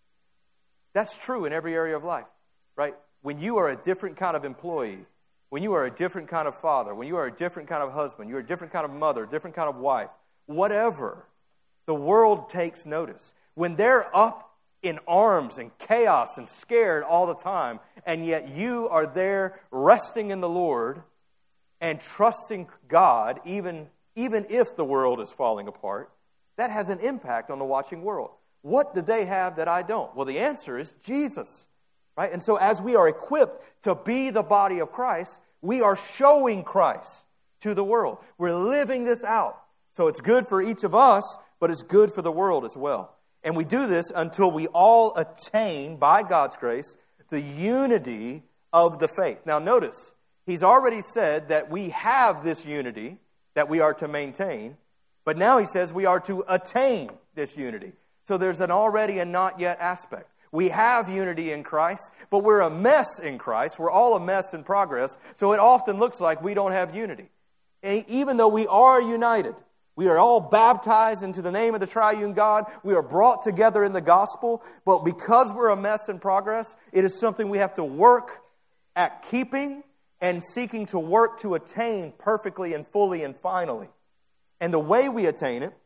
That's true in every area of life, right? When you are a different kind of employee, when you are a different kind of father, when you are a different kind of husband, you're a different kind of mother, different kind of wife, whatever, the world takes notice. When they're up in arms and chaos and scared all the time, and yet you are there resting in the Lord and trusting God, even, even if the world is falling apart, that has an impact on the watching world. What do they have that I don't? Well, the answer is Jesus, right? And so as we are equipped to be the body of Christ, we are showing Christ to the world. We're living this out. So it's good for each of us, but it's good for the world as well. And we do this until we all attain, by God's grace, the unity of the faith. Now notice, he's already said that we have this unity that we are to maintain, but now he says we are to attain this unity. So there's an already and not yet aspect. We have unity in Christ, but we're a mess in Christ. We're all a mess in progress, so it often looks like we don't have unity. And even though we are united, we are all baptized into the name of the triune God. We are brought together in the gospel, but because we're a mess in progress, it is something we have to work at keeping and seeking to work to attain perfectly and fully and finally. And the way we attain it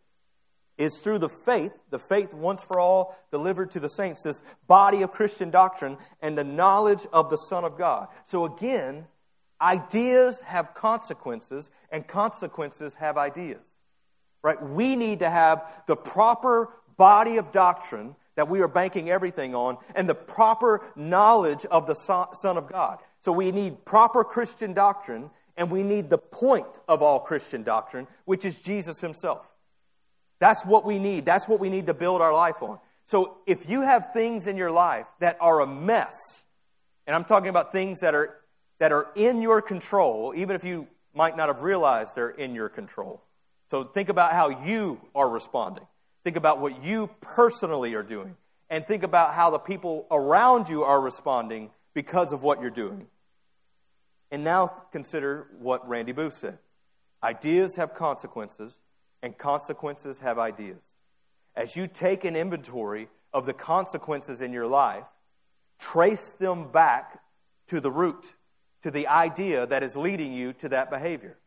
is through the faith, the faith once for all delivered to the saints, this body of Christian doctrine and the knowledge of the Son of God. So again, ideas have consequences and consequences have ideas. Right? We need to have the proper body of doctrine that we are banking everything on and the proper knowledge of the Son of God. So we need proper Christian doctrine and we need the point of all Christian doctrine, which is Jesus himself. That's what we need. That's what we need to build our life on. So if you have things in your life that are a mess, and I'm talking about things that are that are in your control, even if you might not have realized they're in your control. So think about how you are responding. Think about what you personally are doing. And think about how the people around you are responding because of what you're doing. And now consider what Randy Booth said. Ideas have consequences, and consequences have ideas. As you take an inventory of the consequences in your life, trace them back to the root, to the idea that is leading you to that behavior.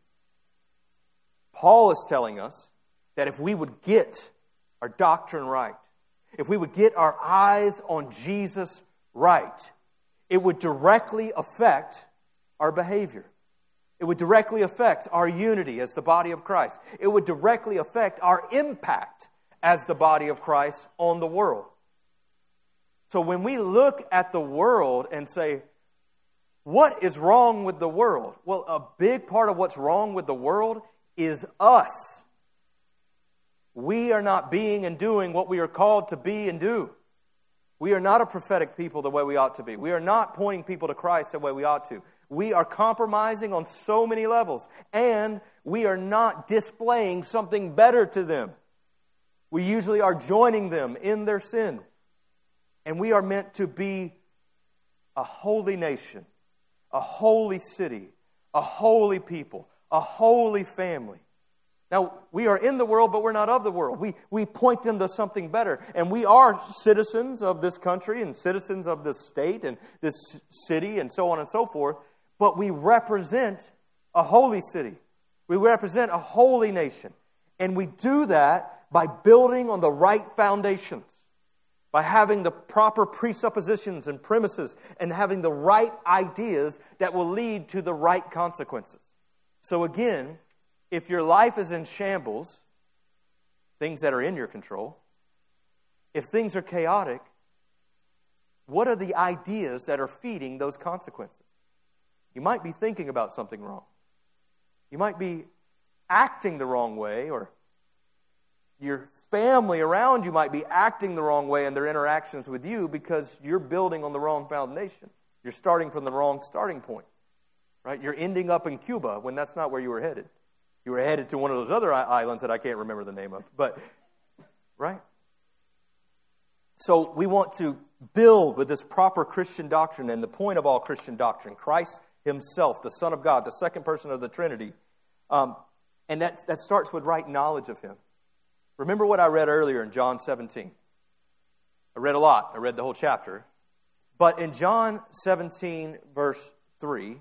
Paul is telling us that if we would get our doctrine right, if we would get our eyes on Jesus right, it would directly affect our behavior. It would directly affect our unity as the body of Christ. It would directly affect our impact as the body of Christ on the world. So when we look at the world and say, what is wrong with the world? Well, a big part of what's wrong with the world is us. We are not being and doing what we are called to be and do. We are not a prophetic people the way we ought to be. We are not pointing people to Christ the way we ought to. We are compromising on so many levels, and we are not displaying something better to them. We usually are joining them in their sin. And we are meant to be a holy nation, a holy city, a holy people, a holy family. Now, we are in the world, but we're not of the world. We, we point them to something better. And we are citizens of this country and citizens of this state and this city and so on and so forth. But we represent a holy city, We represent a holy nation. And we do that by building on the right foundations, by having the proper presuppositions and premises and having the right ideas that will lead to the right consequences. So again, if your life is in shambles, things that are in your control, if things are chaotic, what are the ideas that are feeding those consequences? You might be thinking about something wrong. You might be acting the wrong way, or your family around you might be acting the wrong way in their interactions with you because you're building on the wrong foundation. You're starting from the wrong starting point, right? You're ending up in Cuba when that's not where you were headed. You were headed to one of those other islands that I can't remember the name of, but, right? So we want to build with this proper Christian doctrine, and the point of all Christian doctrine, Christ Himself, the Son of God, the second person of the Trinity. Um, and that, that starts with right knowledge of Him. Remember what I read earlier in John seventeen. I read a lot. I read the whole chapter. But in John seventeen, verse three,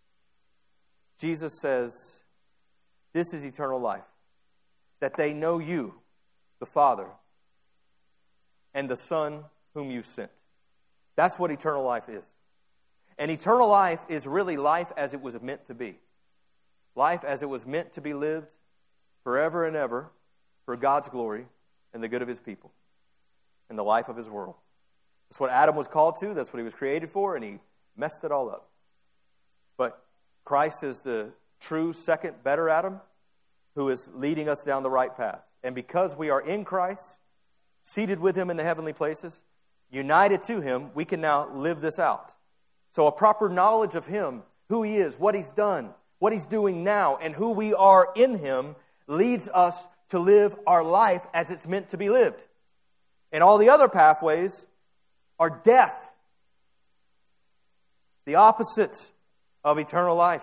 Jesus says, "This is eternal life, that they know you, the Father, and the Son whom you sent." That's what eternal life is. And eternal life is really life as it was meant to be. Life as it was meant to be lived forever and ever for God's glory and the good of His people and the life of His world. That's what Adam was called to. That's what he was created for, and he messed it all up. But Christ is the true second, better Adam who is leading us down the right path. And because we are in Christ, seated with Him in the heavenly places, united to Him, we can now live this out. So a proper knowledge of Him, who He is, what He's done, what He's doing now, and who we are in Him leads us to live our life as it's meant to be lived. And all the other pathways are death, the opposite of eternal life.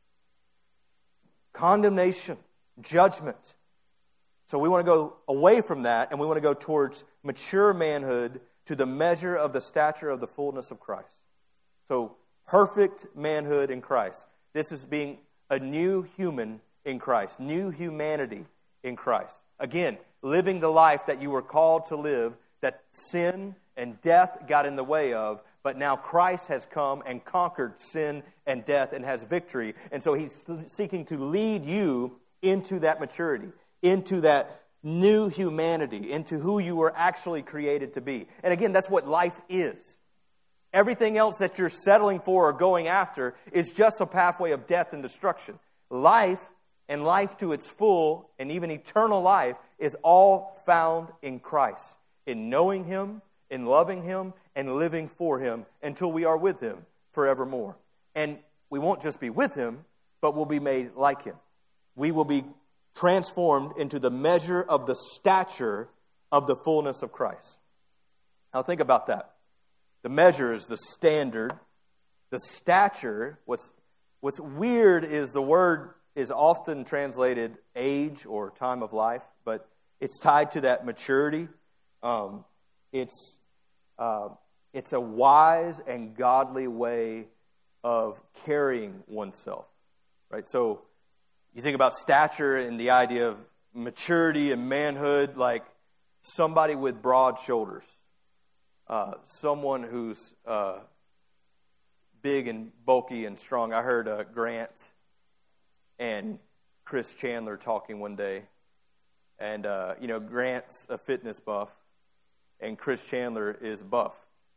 Condemnation, judgment. So we want to go away from that, and we want to go towards mature manhood to the measure of the stature of the fullness of Christ. So perfect manhood in Christ. This is being a new human in Christ, new humanity in Christ. Again, living the life that you were called to live, that sin and death got in the way of, but now Christ has come and conquered sin and death and has victory. And so He's seeking to lead you into that maturity, into that new humanity, into who you were actually created to be. And again, that's what life is. Everything else that you're settling for or going after is just a pathway of death and destruction. Life, and life to its full, and even eternal life, is all found in Christ. In knowing Him, in loving Him, and living for Him until we are with Him forevermore. And we won't just be with Him, but we'll be made like Him. We will be transformed into the measure of the stature of the fullness of Christ. Now think about that. The measure is the standard. The stature, what's, what's weird is the word is often translated age or time of life, but it's tied to that maturity. Um, it's uh, it's a wise and godly way of carrying oneself, right? So you think about stature and the idea of maturity and manhood, like somebody with broad shoulders, uh, someone who's uh, big and bulky and strong. I heard uh, Grant and Chris Chandler talking one day, and uh, you know, Grant's a fitness buff, and Chris Chandler is buff,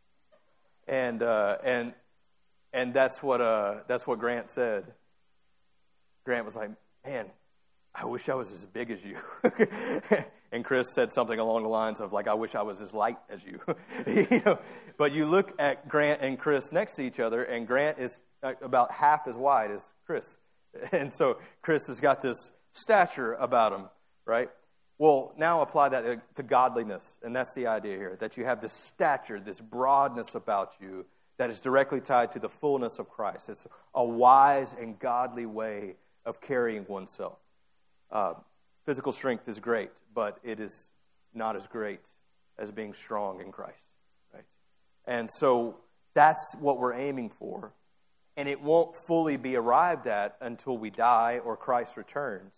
and uh, and and that's what uh, that's what Grant said. Grant was like, "Man, I wish I was as big as you," and Chris said something along the lines of like, "I wish I was as light as you." You know, but you look at Grant and Chris next to each other, and Grant is about half as wide as Chris. And so Chris has got this stature about him, right? Well, now apply that to godliness. And that's the idea here, that you have this stature, this broadness about you that is directly tied to the fullness of Christ. It's a wise and godly way of carrying oneself. Uh, physical strength is great, but it is not as great as being strong in Christ, right? And so that's what we're aiming for. and it won't fully be arrived at until we die or Christ returns.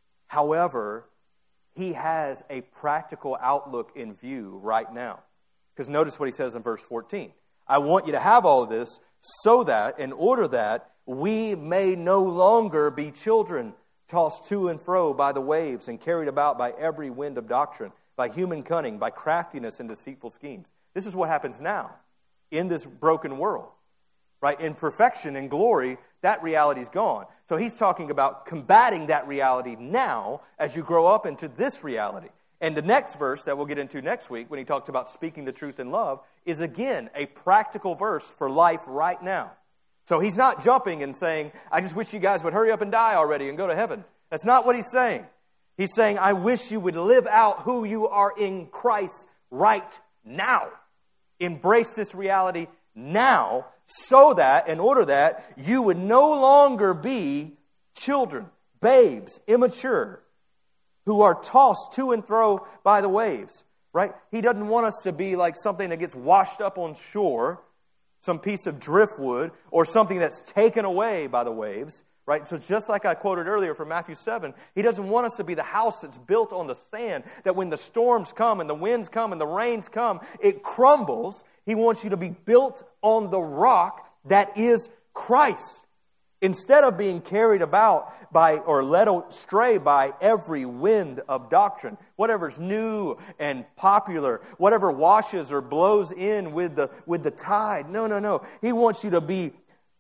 However, he has a practical outlook in view right now. Because notice what he says in verse fourteen. I want you to have all of this so that, in order that, we may no longer be children, tossed to and fro by the waves and carried about by every wind of doctrine, by human cunning, by craftiness and deceitful schemes. This is what happens now in this broken world. Right? In perfection and glory, that reality's gone. So he's talking about combating that reality now as you grow up into this reality. And the next verse that we'll get into next week, when he talks about speaking the truth in love, is again a practical verse for life right now. So he's not jumping and saying, I just wish you guys would hurry up and die already and go to heaven. That's not what he's saying. He's saying, I wish you would live out who you are in Christ right now. Embrace this reality now, so that, in order that, you would no longer be children, babes, immature, who are tossed to and fro by the waves. Right? He doesn't want us to be like something that gets washed up on shore, some piece of driftwood, or something that's taken away by the waves. Right? So just like I quoted earlier from Matthew seven, he doesn't want us to be the house that's built on the sand, that when the storms come and the winds come and the rains come, it crumbles. He wants you to be built on the rock that is Christ. Instead of being carried about by or led astray by every wind of doctrine, whatever's new and popular, whatever washes or blows in with the with the tide. No, no, no. He wants you to be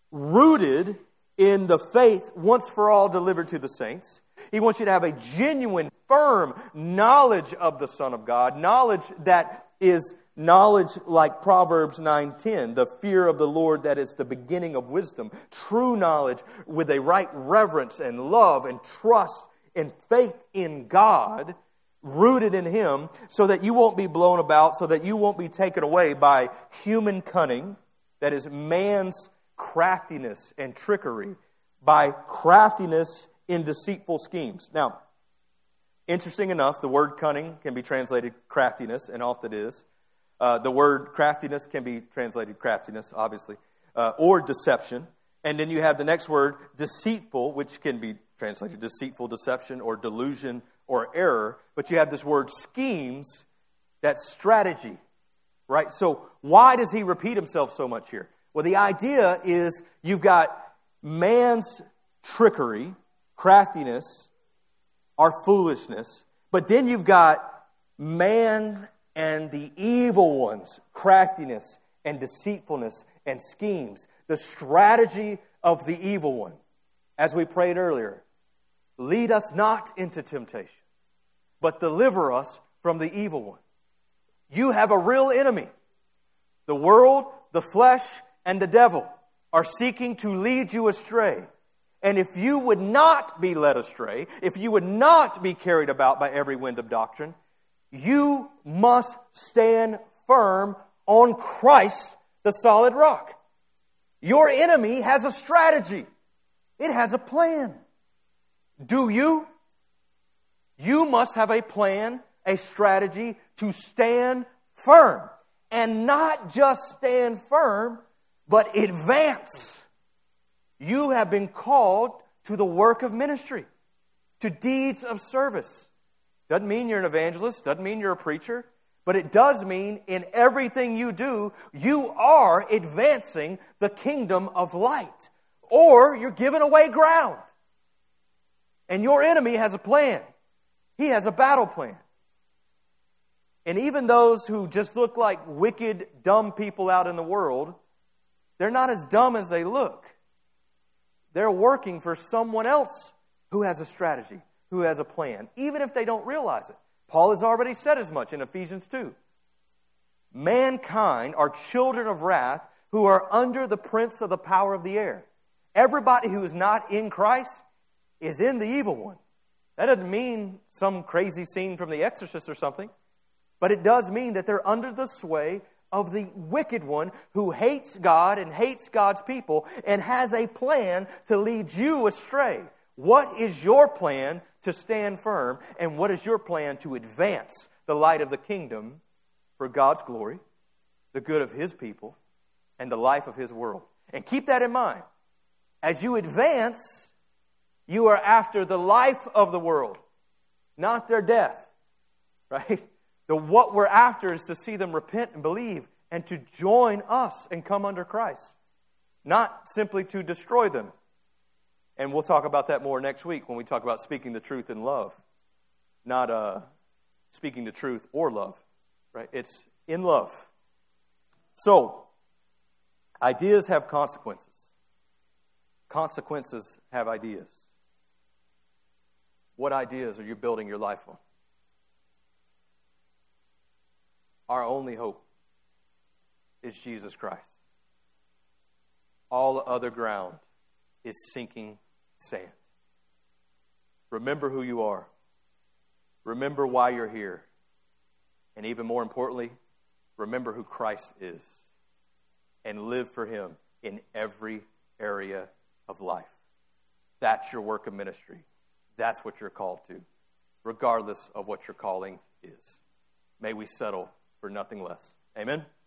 rooted in the faith once for all delivered to the saints. He wants you to have a genuine, firm knowledge of the Son of God, knowledge that is knowledge like Proverbs nine ten, the fear of the Lord that is the beginning of wisdom, true knowledge with a right reverence and love and trust and faith in God, rooted in Him, so that you won't be blown about, so that you won't be taken away by human cunning, that is man's craftiness and trickery, by craftiness in deceitful schemes. Now, interesting enough, the word cunning can be translated craftiness, and often is. Uh, the word craftiness can be translated craftiness, obviously, uh, or deception. And then you have the next word, deceitful, which can be translated deceitful, deception, or delusion, or error. But you have this word schemes, that's strategy, right? So why does he repeat himself so much here? Well, the idea is you've got man's trickery, craftiness, our foolishness, but then you've got man and the evil ones, craftiness and deceitfulness and schemes, the strategy of the evil one. As we prayed earlier, lead us not into temptation, but deliver us from the evil one. You have a real enemy. The world, the flesh, and the devil are seeking to lead you astray. And if you would not be led astray, if you would not be carried about by every wind of doctrine, you must stand firm on Christ, the solid rock. Your enemy has a strategy. It has a plan. Do you? You must have a plan, a strategy to stand firm. And not just stand firm, but advance. You have been called to the work of ministry, to deeds of service. Doesn't mean you're an evangelist, doesn't mean you're a preacher, but it does mean in everything you do, you are advancing the kingdom of light, or you're giving away ground. And your enemy has a plan. He has a battle plan. And even those who just look like wicked, dumb people out in the world, they're not as dumb as they look. They're working for someone else who has a strategy, who has a plan, even if they don't realize it. Paul has already said as much in Ephesians two. Mankind are children of wrath who are under the prince of the power of the air. Everybody who is not in Christ is in the evil one. That doesn't mean some crazy scene from The Exorcist or something, but it does mean that they're under the sway of the wicked one who hates God and hates God's people and has a plan to lead you astray. What is your plan to stand firm, and what is your plan to advance the light of the kingdom for God's glory, the good of His people, and the life of His world? And keep that in mind. As you advance, you are after the life of the world, not their death. Right? The what we're after is to see them repent and believe and to join us and come under Christ. Not simply to destroy them. And we'll talk about that more next week when we talk about speaking the truth in love. Not uh, speaking the truth or love. Right? It's in love. So, ideas have consequences. Consequences have ideas. What ideas are you building your life on? Our only hope is Jesus Christ. All other ground is sinking sand. Remember who you are. Remember why you're here. And even more importantly, remember who Christ is. And live for Him in every area of life. That's your work of ministry. That's what you're called to, regardless of what your calling is. May we settle for nothing less. Amen?